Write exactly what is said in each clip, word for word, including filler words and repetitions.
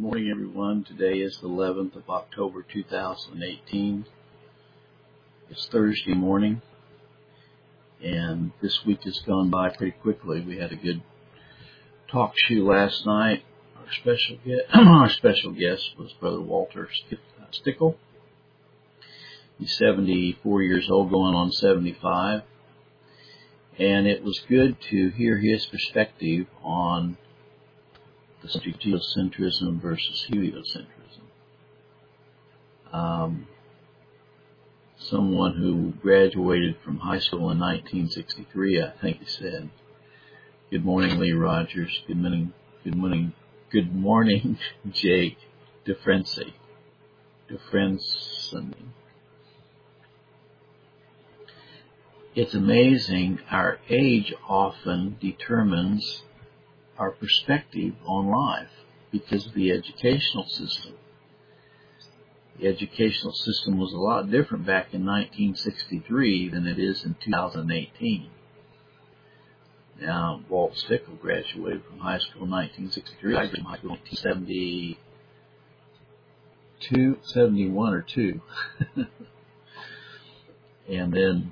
morning, everyone. Today is the eleventh of October, two thousand eighteen. It's Thursday morning, and this week has gone by pretty quickly. We had a good talk show last night. Our special guest, our special guest was Brother Walter Stickle. He's seventy-four years old, going on seventy-five, and it was good to hear his perspective on the subject of geocentrism versus heliocentrism. Um, someone who graduated from high school in nineteen sixty-three, I think he said. Good morning, Lee Rogers. Good morning, good morning, good morning, Jake DeFrency. DeFrency. It's amazing. Our age often determines our perspective on life because of the educational system. The educational system was a lot different back in nineteen sixty-three than it is in two thousand eighteen. Now, Walt Stickle graduated from high school in nineteen sixty-three. I graduated from high school in nineteen seventy-two, seventy-one or two. And then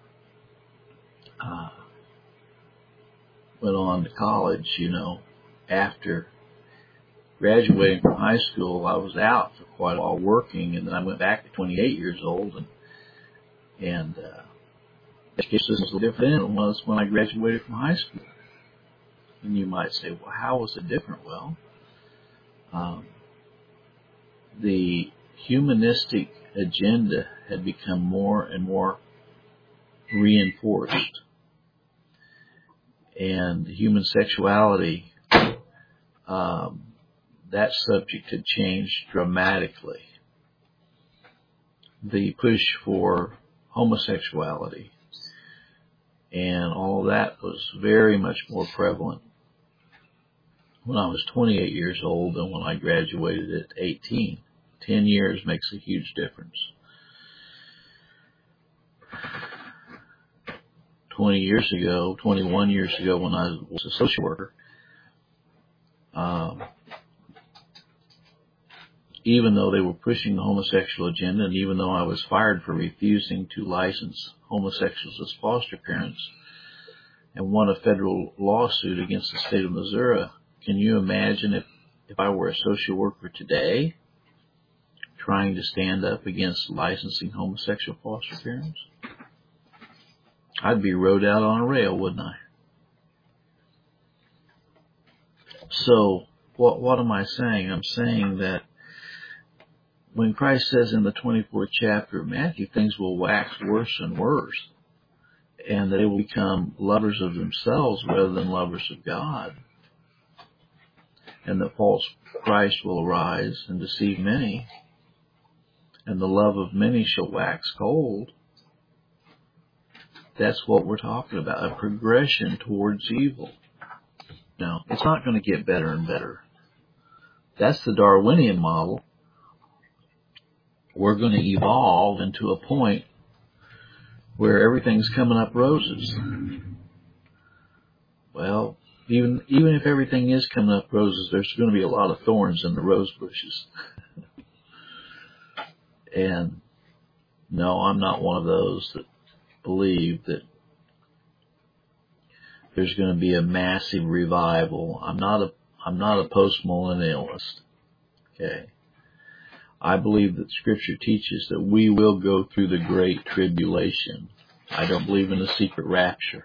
uh, went on to college, you know. After graduating from high school, I was out for quite a while working, and then I went back at twenty-eight years old, and and uh, education was a little different than it was when I graduated from high school. And you might say, well, how was it different? Well, um, the humanistic agenda had become more and more reinforced, and human sexuality, um, that subject had changed dramatically. The push for homosexuality and all that was very much more prevalent when I was twenty-eight years old than when I graduated at eighteen. Ten years makes a huge difference. twenty years ago, twenty-one years ago, when I was a social worker, um, even though they were pushing the homosexual agenda, and even though I was fired for refusing to license homosexuals as foster parents and won a federal lawsuit against the state of Missouri, can you imagine if, if I were a social worker today trying to stand up against licensing homosexual foster parents? I'd be rode out on a rail, wouldn't I? So, what what am I saying? I'm saying that when Christ says in the twenty-fourth chapter of Matthew, things will wax worse and worse, and they will become lovers of themselves rather than lovers of God, and the false Christ will arise and deceive many, and the love of many shall wax cold. That's what we're talking about, a progression towards evil. Now, it's not going to get better and better. That's the Darwinian model. We're going to evolve into a point where everything's coming up roses. Well, even even if everything is coming up roses, there's going to be a lot of thorns in the rose bushes. And no, I'm not one of those that believe that there's going to be a massive revival. I'm not a I'm not a postmillennialist. Okay. I believe that Scripture teaches that we will go through the great tribulation. I don't believe in a secret rapture.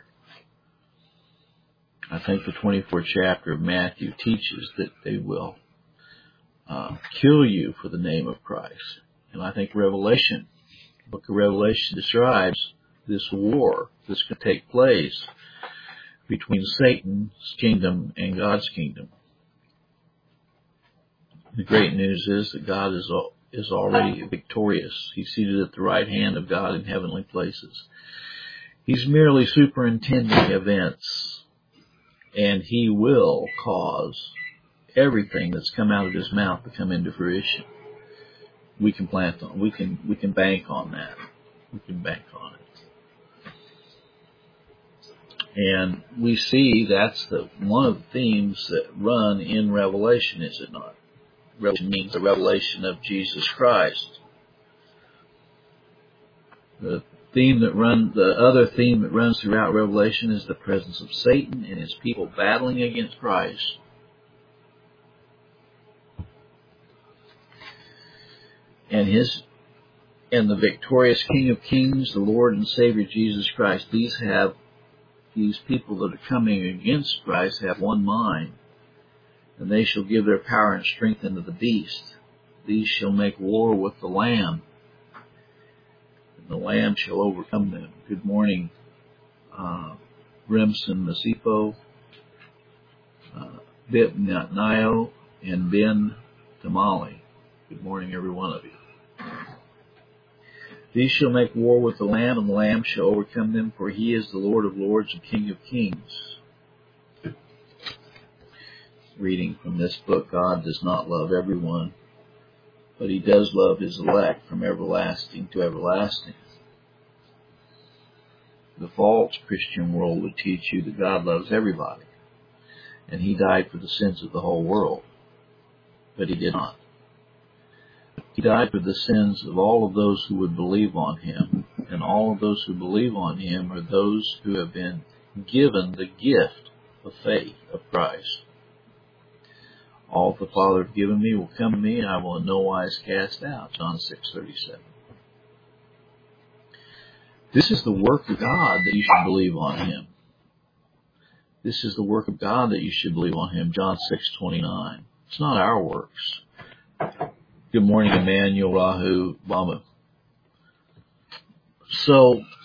I think the twenty-fourth chapter of Matthew teaches that they will uh, kill you for the name of Christ. And I think Revelation, the book of Revelation describes this war that's going to take place between Satan's kingdom and God's kingdom. The great news is that God is is already victorious. He's seated at the right hand of God in heavenly places. He's merely superintending events, and He will cause everything that's come out of His mouth to come into fruition. We can plant on. We can we can bank on that. We can bank on it. And we see that's the one of the themes that run in Revelation, is it not? revelation means the revelation of Jesus Christ. The theme that run, the other theme that runs throughout Revelation is the presence of Satan and his people battling against Christ. And his and the victorious King of Kings, the Lord and Savior Jesus Christ. These have these people that are coming against Christ have one mind, and they shall give their power and strength unto the beast. These shall make war with the Lamb, and the Lamb shall overcome them. Good morning, uh, Remsen Masipo, uh, Bip Nio, and Ben Tamali. Good morning, every one of you. These shall make war with the Lamb, and the Lamb shall overcome them, for he is the Lord of lords and King of kings. Reading from this book, God does not love everyone, but he does love his elect from everlasting to everlasting. The false Christian world would teach you that God loves everybody, and he died for the sins of the whole world, but he did not. He died for the sins of all of those who would believe on him, and all of those who believe on him are those who have been given the gift of faith of Christ. All the Father hath given me will come to me, and I will in no wise cast out. John six thirty-seven. This is the work of God that you should believe on him. This is the work of God that you should believe on him. John six twenty-nine. It's not our works. Good morning, Emmanuel, Rahu, Bama. So,